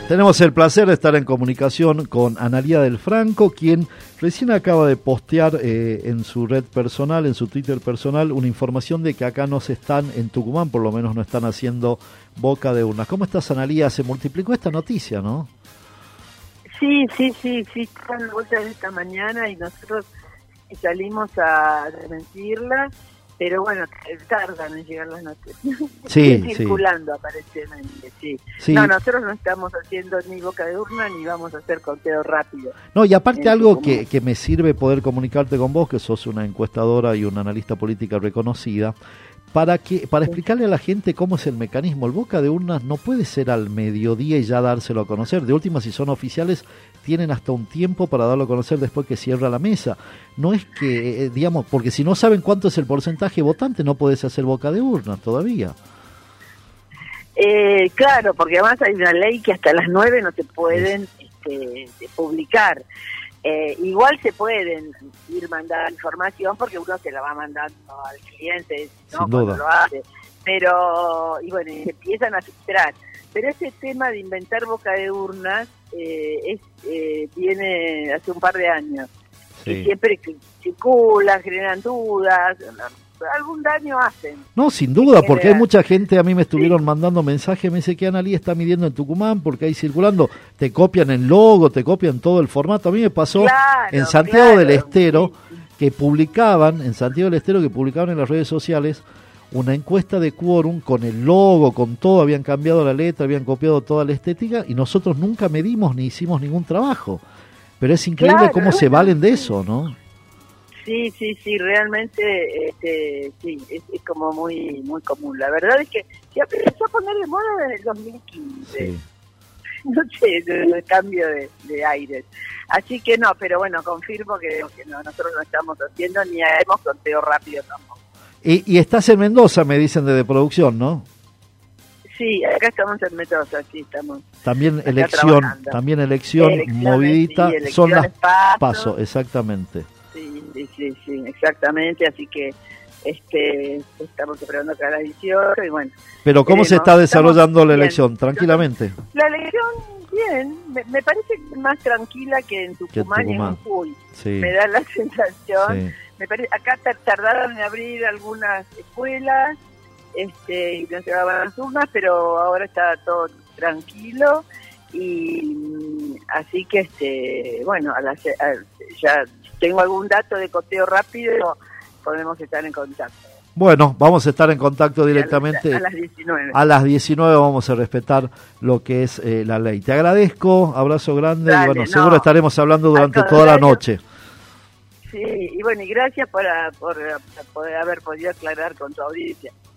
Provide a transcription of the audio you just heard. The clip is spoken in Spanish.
Tenemos el placer de estar en comunicación con Analía del Franco, quien recién acaba de postear en su red personal, en su Twitter personal, una información de que acá no se están, en Tucumán por lo menos no están haciendo boca de urnas. ¿Cómo estás, Analía? Se multiplicó esta noticia, ¿no? Sí, están las vueltas de esta mañana y nosotros salimos a desmentirla, pero bueno, tardan en llegar las noticias. Sí, circulando aparentemente, sí. No, nosotros no estamos haciendo ni boca de urna ni vamos a hacer conteo rápido. No, y aparte algo que me sirve poder comunicarte con vos, que sos una encuestadora y una analista política reconocida, para explicarle a la gente cómo es el mecanismo. El boca de urnas no puede ser al mediodía y ya dárselo a conocer. De última, si son oficiales, tienen hasta un tiempo para darlo a conocer después que cierra la mesa. No es que, digamos, porque si no saben cuánto es el porcentaje votante, no podés hacer boca de urnas todavía. Claro, porque además hay una ley que hasta las 9 no se pueden publicar. Igual se pueden ir mandando información porque uno se la va mandando al cliente, ¿no? Sin duda. Cuando lo hace. Pero, y bueno, se empiezan a filtrar. Pero ese tema de inventar boca de urnas viene hace un par de años. Sí. Y siempre circulan, generan dudas, algún daño hacen. No, sin duda, porque hay mucha gente, a mí me estuvieron mandando mensajes, me dice que Analía está midiendo en Tucumán porque ahí circulando, te copian el logo, te copian todo el formato. A mí me pasó en Santiago del Estero, que publicaban en las redes sociales una encuesta de quórum con el logo, con todo, habían cambiado la letra, habían copiado toda la estética y nosotros nunca medimos ni hicimos ningún trabajo. Pero es increíble cómo se valen de eso, ¿no? Sí, realmente sí, es como muy común. La verdad es que se empezó a poner de moda desde el 2015. Sí. No sé, el cambio de aires. Así que no, pero bueno, confirmo que no, nosotros no estamos haciendo ni haremos conteo rápido tampoco. Y estás en Mendoza, me dicen desde producción, ¿no? Sí, acá estamos en Mendoza, sí, estamos. También elección movidita, sí, son las PASO, exactamente. Sí, exactamente, así que estamos esperando cada las 18 y bueno. Pero ¿cómo se está desarrollando la elección? ¿Tranquilamente? La elección, bien, me parece más tranquila que en Tucumán y en Jujuy. Sí. Me da la sensación. Sí. Me parece, acá tardaron en abrir algunas escuelas y no se daban las urnas, pero ahora está todo tranquilo y así que bueno, ya tengo algún dato de conteo rápido, podemos estar en contacto. Bueno, vamos a estar en contacto directamente. A las 19. A las 19 vamos a respetar lo que es la ley. Te agradezco, abrazo grande. Dale, y bueno, seguro estaremos hablando durante toda la noche. Sí, y bueno, y gracias por poder haber podido aclarar con tu audiencia.